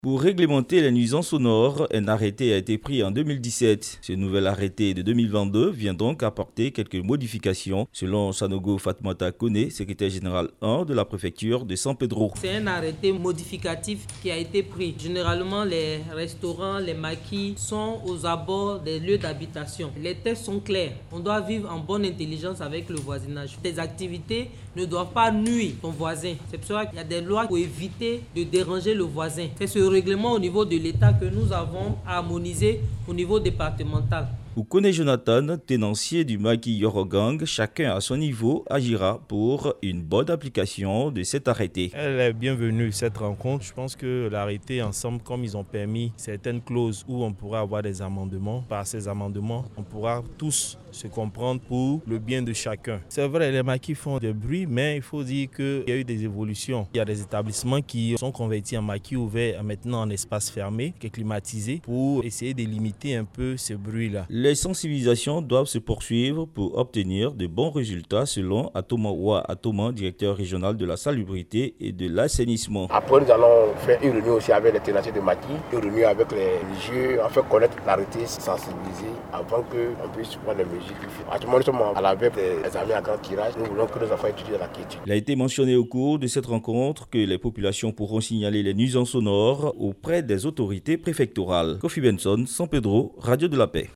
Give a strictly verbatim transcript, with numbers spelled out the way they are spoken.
Pour réglementer les nuisances sonores, un arrêté a été pris en deux mille dix-sept. Ce nouvel arrêté de deux mille vingt-deux vient donc apporter quelques modifications, selon Sanogo Fatmata Kone, secrétaire général un de la préfecture de San Pedro. C'est un arrêté modificatif qui a été pris. Généralement, les restaurants, les maquis sont aux abords des lieux d'habitation. Les textes sont clairs. On doit vivre en bonne intelligence avec le voisinage. Tes activités ne doivent pas nuire ton voisin. C'est pour ça qu'il y a des lois pour éviter de déranger le voisin. C'est ce règlement au niveau de l'État que nous avons harmonisé au niveau départemental. Oukone Jonathan, tenancier du maquis Yorogang, chacun à son niveau agira pour une bonne application de cet arrêté. Elle est bienvenue, cette rencontre. Je pense que l'arrêté ensemble, comme ils ont permis certaines clauses où on pourra avoir des amendements, par ces amendements, on pourra tous se comprendre pour le bien de chacun. C'est vrai, les maquis font des bruits, mais il faut dire qu'il y a eu des évolutions. Il y a des établissements qui sont convertis en maquis ouverts maintenant en espace fermé, qui est climatisé, pour essayer de limiter un peu ce bruit-là. Les sensibilisations doivent se poursuivre pour obtenir de bons résultats selon Atoma Wa Atoma, directeur régional de la salubrité et de l'assainissement. Après, nous allons faire une réunion aussi avec les tenanciers de maquis, une réunion avec les religieux, afin de connaître l'arrêté, sensibiliser avant qu'on puisse prendre les mesures qu'il faut. Actuellement, nous sommes à la veille des examens à grand tirage. Nous voulons que nos enfants étudient la quiétude. Il a été mentionné au cours de cette rencontre que les populations pourront signaler les nuisances sonores auprès des autorités préfectorales. Kofi Benson, San Pedro, Radio de la Paix.